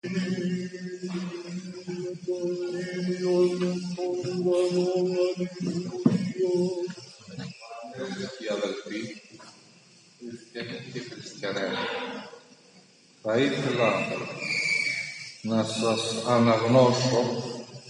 Αγαπητοί αδελφοί, χριστιανοί και χριστιανές, θα ήθελα να σας αναγνώσω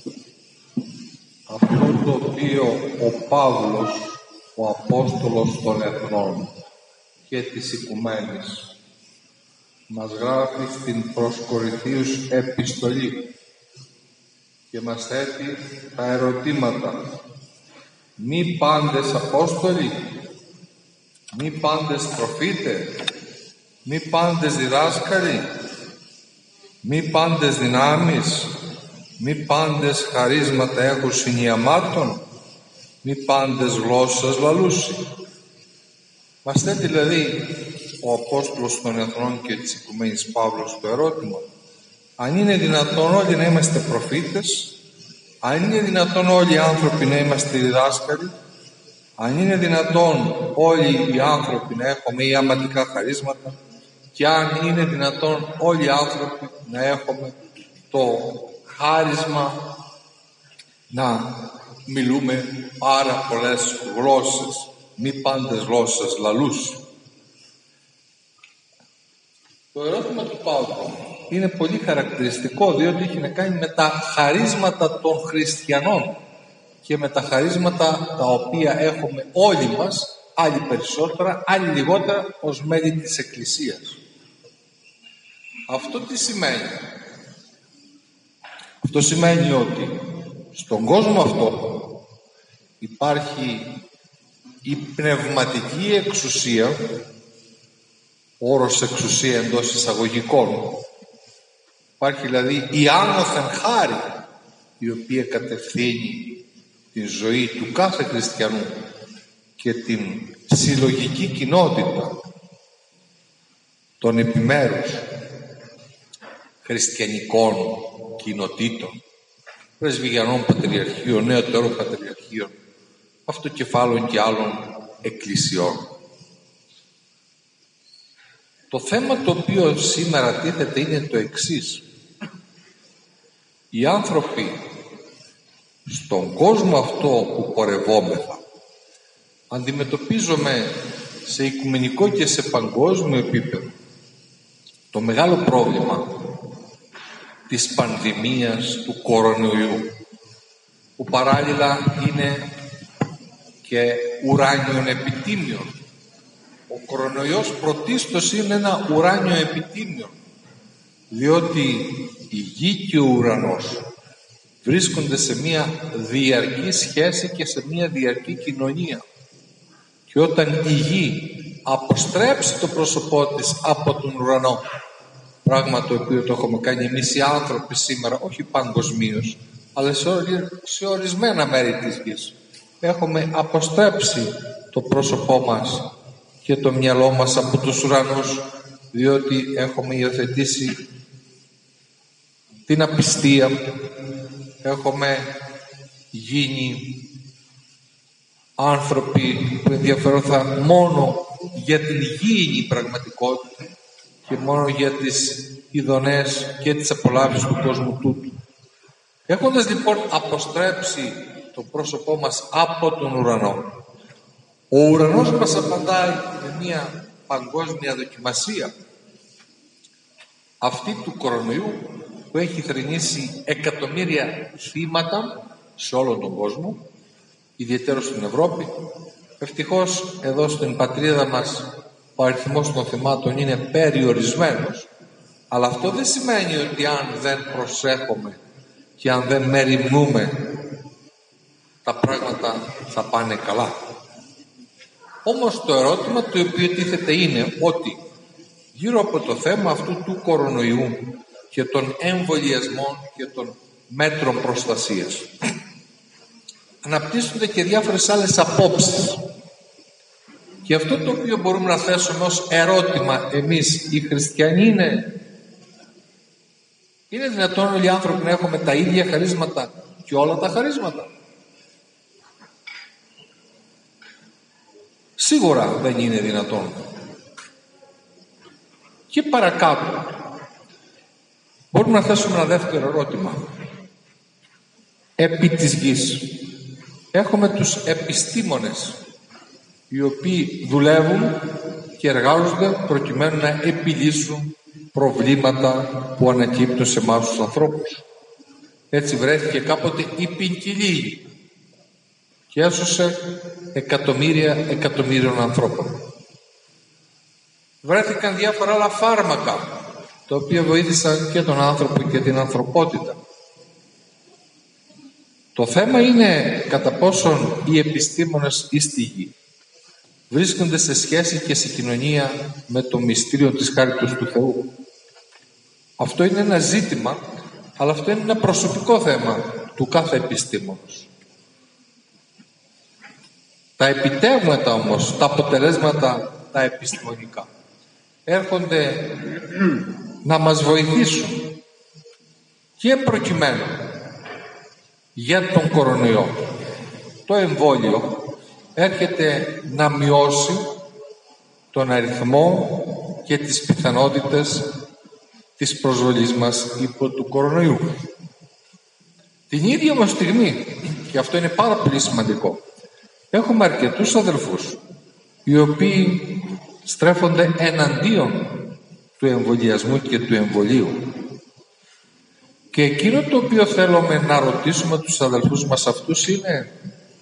αυτό το οποίο ο Παύλος, ο Απόστολος των Εθνών και της Οικουμένης, μας γράφει στην προς Κορινθίους επιστολή και μας θέτει τα ερωτήματα. Μη πάντες Απόστολοι, μη πάντες προφήτες, μη πάντες διδάσκαλοι, μη πάντες δυνάμεις, μη πάντες χαρίσματα έχουν συνειαμάτων, μη πάντες γλώσσας λαλούσι. Μας θέτει δηλαδή ο Απόστολος των Εθνών και της Οικουμένης Παύλος το ερώτημα: αν είναι δυνατόν όλοι να είμαστε προφήτες, αν είναι δυνατόν όλοι οι άνθρωποι να είμαστε διδάσκαλοι, αν είναι δυνατόν όλοι οι άνθρωποι να έχουμε ιαματικά χαρίσματα, και αν είναι δυνατόν όλοι οι άνθρωποι να έχουμε το χάρισμα να μιλούμε πάρα πολλές γλώσσες, μη πάντες γλώσσες λαλούς. Το ερώτημα του Παύλου είναι πολύ χαρακτηριστικό, διότι έχει να κάνει με τα χαρίσματα των χριστιανών και με τα χαρίσματα τα οποία έχουμε όλοι μας, άλλοι περισσότερα, άλλοι λιγότερα, ως μέλη της Εκκλησίας. Αυτό τι σημαίνει? Αυτό σημαίνει ότι στον κόσμο αυτό υπάρχει η πνευματική εξουσία, όρος εξουσία εντός εισαγωγικών. Υπάρχει δηλαδή η άνωθεν χάρη, η οποία κατευθύνει τη ζωή του κάθε χριστιανού και την συλλογική κοινότητα των επιμέρους χριστιανικών κοινοτήτων, πρεσβυγιανών πατριαρχείων, νεωτερών πατριαρχείων, αυτοκεφάλων και άλλων εκκλησιών. Το θέμα το οποίο σήμερα τίθεται είναι το εξής. Οι άνθρωποι στον κόσμο αυτό που πορευόμεθα αντιμετωπίζουμε σε οικουμενικό και σε παγκόσμιο επίπεδο το μεγάλο πρόβλημα της πανδημίας του κορονοϊού, που παράλληλα είναι και ουράνιον επιτίμιον. Ο κορονοϊός πρωτίστως είναι ένα ουράνιο επιτίμιο, διότι η γη και ο ουρανός βρίσκονται σε μια διαρκή σχέση και σε μια διαρκή κοινωνία. Και όταν η γη αποστρέψει το πρόσωπό της από τον ουρανό, πράγμα το οποίο το έχουμε κάνει εμείς οι άνθρωποι σήμερα, όχι παγκοσμίως, αλλά σε ορισμένα μέρη της γης, έχουμε αποστρέψει το πρόσωπό μας και το μυαλό μας από τους ουρανούς, διότι έχουμε υιοθετήσει την απιστία, έχουμε γίνει άνθρωποι που ενδιαφερόνταν μόνο για την γήινη πραγματικότητα και μόνο για τις ειδονές και τις απολαύσεις του κόσμου τούτου. Έχοντας λοιπόν αποστρέψει το πρόσωπό μας από τον ουρανό, ο ουρανός μας απαντάει με μια παγκόσμια δοκιμασία, αυτή του κορονοϊού, που έχει θρηνήσει εκατομμύρια θύματα σε όλο τον κόσμο, ιδιαίτερα στην Ευρώπη. Ευτυχώς εδώ στην πατρίδα μας ο αριθμός των θυμάτων είναι περιορισμένος, αλλά αυτό δεν σημαίνει ότι αν δεν προσέχουμε και αν δεν μεριμνούμε, τα πράγματα θα πάνε καλά. Όμως το ερώτημα το οποίο τίθεται είναι ότι γύρω από το θέμα αυτού του κορονοϊού και των εμβολιασμών και των μέτρων προστασίας αναπτύσσονται και διάφορες άλλες απόψεις. Και αυτό το οποίο μπορούμε να θέσουμε ως ερώτημα εμείς οι χριστιανοί είναι δυνατόν όλοι οι άνθρωποι να έχουμε τα ίδια χαρίσματα και όλα τα χαρίσματα? Σίγουρα δεν είναι δυνατόν. Και παρακάτω, Μπορούμε να θέσουμε ένα δεύτερο ερώτημα. Επί της γης έχουμε τους επιστήμονες, οι οποίοι δουλεύουν και εργάζονται προκειμένου να επιλύσουν προβλήματα που ανακύπτουν σε εμάς τους ανθρώπους. Έτσι βρέθηκε κάποτε η πινκυλίγη και έσωσε εκατομμύριων ανθρώπων. Βρέθηκαν διάφορα άλλα φάρμακα, τα οποία βοήθησαν και τον άνθρωπο και την ανθρωπότητα. Το θέμα είναι κατά πόσον οι επιστήμονες ή στη γη βρίσκονται σε σχέση και σε κοινωνία με το μυστήριο της χάριτος του Θεού. Αυτό είναι ένα ζήτημα, αλλά αυτό είναι ένα προσωπικό θέμα του κάθε επιστήμονος. Τα επιτεύγματα όμως, τα αποτελέσματα τα επιστημονικά έρχονται να μας βοηθήσουν και προκειμένου για τον κορονοϊό. Το εμβόλιο έρχεται να μειώσει τον αριθμό και τις πιθανότητες της προσβολής μας υπό του κορονοϊού. Την ίδια όμως στιγμή, και αυτό είναι πάρα πολύ σημαντικό, έχουμε αρκετούς αδελφούς οι οποίοι στρέφονται εναντίον του εμβολιασμού και του εμβολίου. Και εκείνο το οποίο θέλουμε να ρωτήσουμε τους αδελφούς μας αυτούς είναι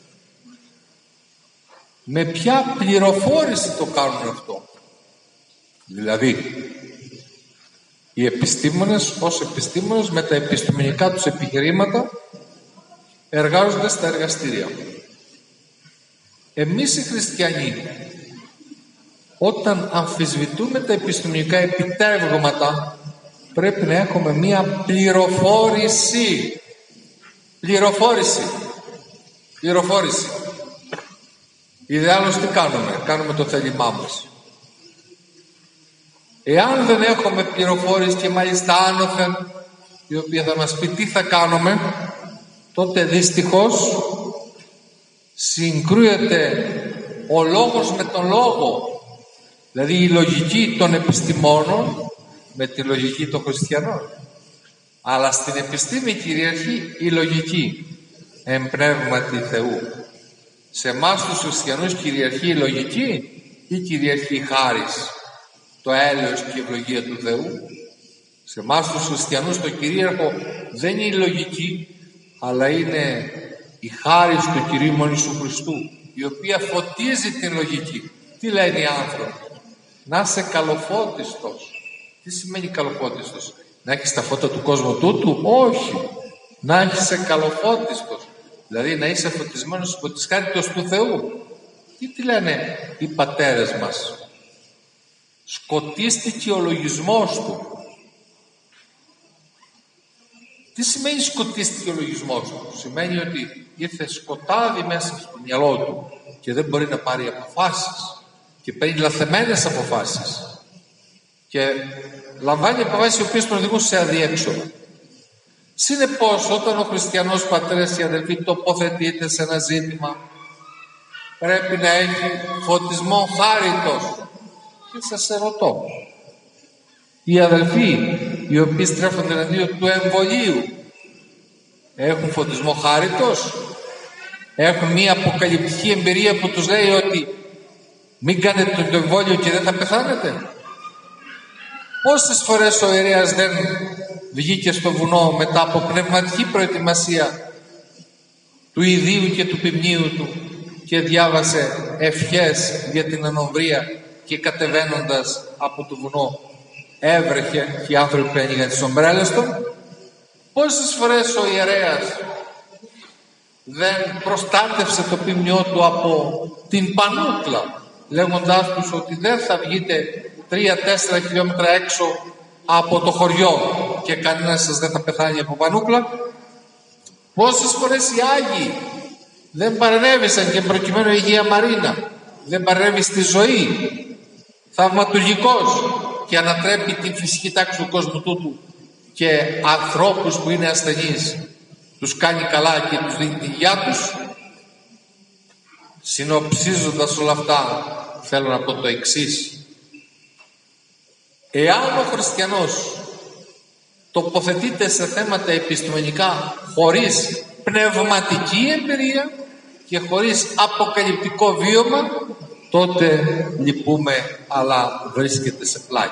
με ποια πληροφόρηση το κάνουν αυτό. Δηλαδή, οι επιστήμονες ως επιστήμονες με τα επιστημονικά τους επιχειρήματα εργάζονται στα εργαστήρια. Εμείς οι χριστιανοί, όταν αμφισβητούμε τα επιστημονικά επιτεύγματα, πρέπει να έχουμε μία πληροφόρηση. Πληροφόρηση. Ιδεάλλως τι κάνουμε? Κάνουμε το θέλημά μας. Εάν δεν έχουμε πληροφόρηση και μάλιστα άνωθεν, η οποία θα μας πει τι θα κάνουμε, τότε δυστυχώς συγκρούεται ο λόγος με τον λόγο. Δηλαδή η λογική των επιστημόνων με τη λογική των χριστιανών. Αλλά στην επιστήμη κυριαρχεί η λογική εν πνεύματι Θεού. Σε εμάς τους χριστιανούς κυριαρχεί η λογική ή κυριαρχεί η χάρις, το έλεος και η ευλογία του Θεού? Σε εμάς τους χριστιανούς το κυρίαρχο δεν είναι η λογική, αλλά είναι η χάρις του Κυρίου μου Ιησού Χριστού, η οποία φωτίζει την λογική. Τι λένε οι άνθρωποι? Να είσαι καλοφώτιστος. Τι σημαίνει καλοφώτιστος? Να έχεις τα φώτα του κόσμου τούτου? Όχι. Να είσαι καλοφώτιστος. Δηλαδή να είσαι φωτισμένος υπό της χάριτος του Θεού. Τι λένε οι πατέρες μας? Σκοτίστηκε ο λογισμός του. Τι σημαίνει σκοτίστηκε ο λογισμός του? Σημαίνει ότι ήρθε σκοτάδι μέσα στο μυαλό του και δεν μπορεί να πάρει αποφάσεις και παίρνει λαθεμένες αποφάσεις και λαμβάνει αποφάσεις οι οποίες τον οδηγούν σε αδιέξοδο. Συνεπώς, όταν ο χριστιανός πατέρας και αδελφοί τοποθετείται σε ένα ζήτημα, πρέπει να έχει φωτισμό χάριτος. Και σας ερωτώ, οι αδελφοί οι οποίοι στρέφονται εναντίον του εμβολίου έχουν φωτισμό χάριτος? Έχουν μία αποκαλυπτική εμπειρία που τους λέει ότι μην κάνετε το εμβόλιο και δεν θα πεθάνετε? Πόσες φορές ο ιερέας δεν βγήκε στο βουνό μετά από πνευματική προετοιμασία του ιδίου και του ποιμνίου του και διάβασε ευχές για την ανομβρία και κατεβαίνοντας από το βουνό έβρεχε και οι άνθρωποι άνοιγαν τις ομπρέλες του? Πόσες φορές ο ιερέας δεν προστάτευσε το ποιμνιό του από την πανούκλα, λέγοντάς τους ότι δεν θα βγείτε 3-4 χιλιόμετρα έξω από το χωριό και κανένας σας δεν θα πεθάνει από πανούκλα? Πόσες φορές οι Άγιοι δεν παρενέβησαν και προκειμένου η Αγία Μαρίνα δεν παρενέβη στη ζωή, θαυματουργικός, και ανατρέπει την φυσική τάξη του κόσμου τούτου και ανθρώπους που είναι ασθενείς τους κάνει καλά και τους δίνει την υγεία τους? Συνοψίζοντας όλα αυτά, θέλω να πω το εξής: εάν ο χριστιανός τοποθετείται σε θέματα επιστημονικά χωρίς πνευματική εμπειρία και χωρίς αποκαλυπτικό βίωμα, τότε λυπούμε, αλλά βρίσκεται σε πλάγι.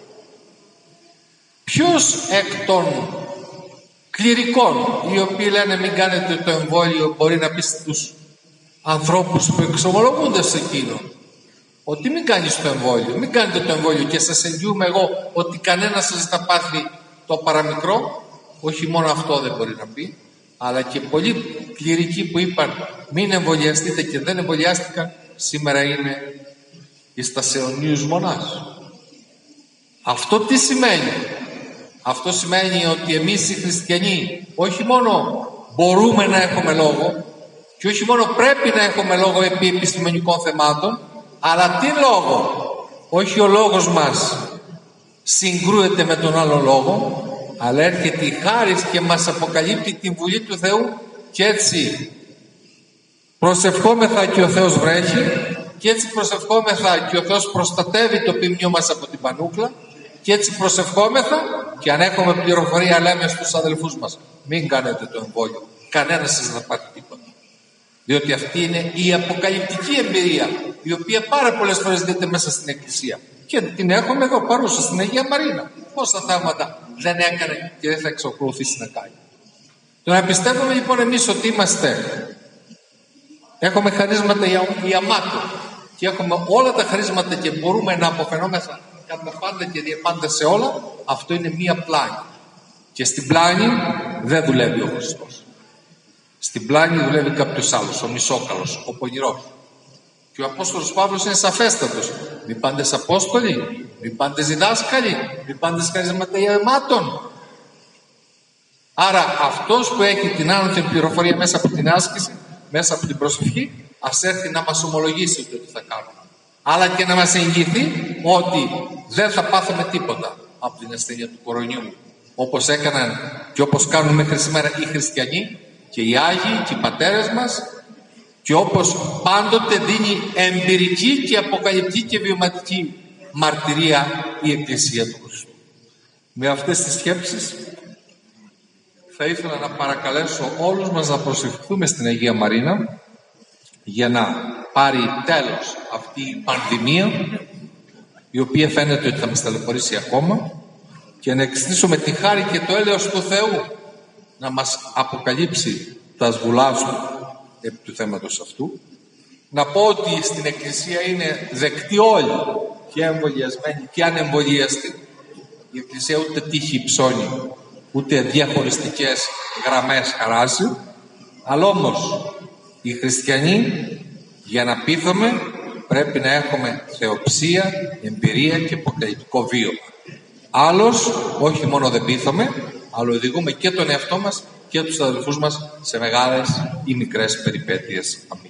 Ποιος εκ των κληρικών, οι οποίοι λένε μην κάνετε το εμβόλιο, μπορεί να πει στους ανθρώπους που εξομολογούνται σε εκείνο ότι μην κάνεις το εμβόλιο, μην κάνετε το εμβόλιο, και σας εγγυούμε εγώ ότι κανένας σας θα πάθει το παραμικρό? Όχι μόνο αυτό δεν μπορεί να πει, αλλά και πολλοί κληρικοί που είπαν μην εμβολιαστείτε και δεν εμβολιάστηκαν, σήμερα είναι εις τας αιωνίους μονάς. Αυτό τι σημαίνει? Αυτό σημαίνει ότι εμείς οι χριστιανοί όχι μόνο μπορούμε να έχουμε λόγο και όχι μόνο πρέπει να έχουμε λόγο επί επιστημονικών θεμάτων, αλλά τι λόγο? Όχι ο λόγος μας συγκρούεται με τον άλλο λόγο, αλλά έρχεται η χάρις και μας αποκαλύπτει την Βουλή του Θεού, και έτσι προσευχόμεθα και ο Θεός βρέχει, και έτσι προσευχόμεθα και ο Θεός προστατεύει το ποιμνιό μας από την πανούκλα, και έτσι προσευχόμεθα και αν έχουμε πληροφορία λέμε στους αδελφούς μας μην κάνετε το εμβόλιο, κανένας σας δεν θα πάρει τίποτα. Διότι αυτή είναι η αποκαλυπτική εμπειρία, η οποία πάρα πολλές φορές δείτε μέσα στην Εκκλησία, και την έχουμε εδώ παρούσα στην Αγία Μαρίνα. Πόσα θαύματα δεν έκανε και δεν θα εξακολουθήσει να κάνει. Το να πιστεύουμε λοιπόν εμείς ότι έχουμε χαρίσματα για μάτω και έχουμε όλα τα χαρίσματα και μπορούμε να αποφαινόμεθα κατά πάντα και διαπάντα σε όλα, αυτό είναι μία πλάνη. Και στην πλάνη δεν δουλεύει ο Χριστός. Στην πλάνη δουλεύει κάποιος άλλος, ο μισόκαλος, ο πονηρός. Και ο Απόστολος Παύλος είναι σαφέστατος. Μη πάντες Απόστολοι, μη πάντες διδάσκαλοι, μη πάντες χαρισματεϊμάτων. Άρα αυτός που έχει την άνωθεν πληροφορία μέσα από την άσκηση, μέσα από την προσευχή, ας έρθει να μας ομολογήσει το τι θα κάνουμε. Αλλά και να μας εγγυηθεί ότι δεν θα πάθουμε τίποτα από την ασθένεια του κορονοϊού, όπως έκαναν και όπως κάνουν μέχρι σήμερα οι χριστιανοί και οι Άγιοι και οι πατέρες μας, και όπως πάντοτε δίνει εμπειρική και αποκαλυπτική και βιωματική μαρτυρία η Εκκλησία του Χριστού. Με αυτές τις σκέψεις θα ήθελα να παρακαλέσω όλους μας να προσευχηθούμε στην Αγία Μαρίνα για να πάρει τέλος αυτή η πανδημία, η οποία φαίνεται ότι θα μας ταλαιπωρήσει ακόμα, και να εξτήσουμε τη χάρη και το έλεος του Θεού να μας αποκαλύψει τα σβουλάς του επί του θέματος αυτού. Να πω ότι στην Εκκλησία είναι δεκτοί όλοι, και εμβολιασμένοι και ανεμβολιαστοί. Η Εκκλησία ούτε τύχη ψώνει, ούτε διαχωριστικές γραμμές χαράζει, αλλά όμως οι χριστιανοί για να πείθουμε πρέπει να έχουμε θεοψία, εμπειρία και αποκαλυπτικό βίωμα. Άλλος όχι μόνο δεν πείθουμε, αλλά οδηγούμε και τον εαυτό μας και τους αδελφούς μας σε μεγάλες ή μικρές περιπέτειες. Αμήν.